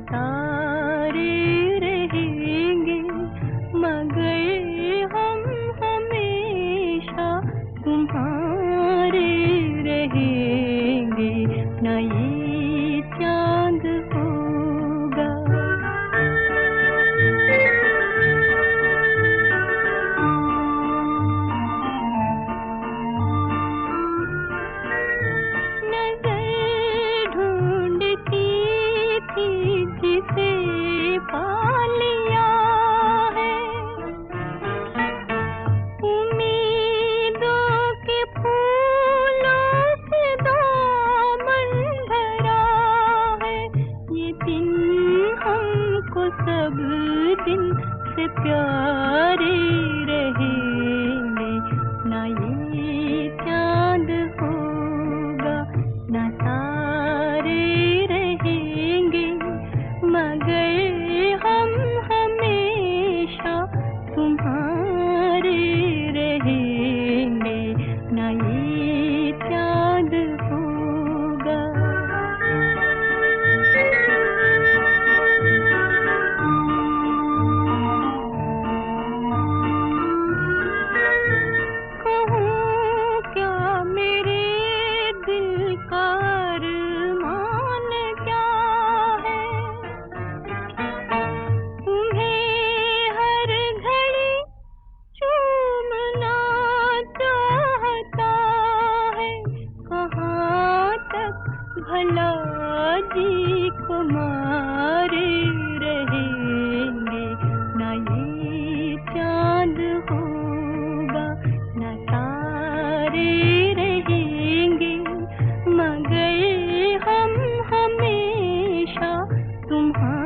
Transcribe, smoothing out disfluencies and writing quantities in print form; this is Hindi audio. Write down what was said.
तारे रहेंगे मगर हम हमेशा तुम्हारे रहेंगे। ना ये चांद होगा। नज़र ढूंढती थी जिसे पा लिया है, उम्मीदों के फूलों से दामन भरा है। ये दिन हमको सब दिन से प्यारे रहेंगे। ना ये चांद होगा, ना तारे रहेंगे मगर हम हमेशा तुम्हारे रहेंगे। ना ये चांद होगा। कहूँ क्या मेरे दिल का अरमान क्या है, तुम्हें हर घड़ी चूमना चाहता है। कहाँ तक भला जी को मारे रहेंगे। ना ये चांद होगा, ना तारे रहेंगे मगर हम हमेशा तुम्हारे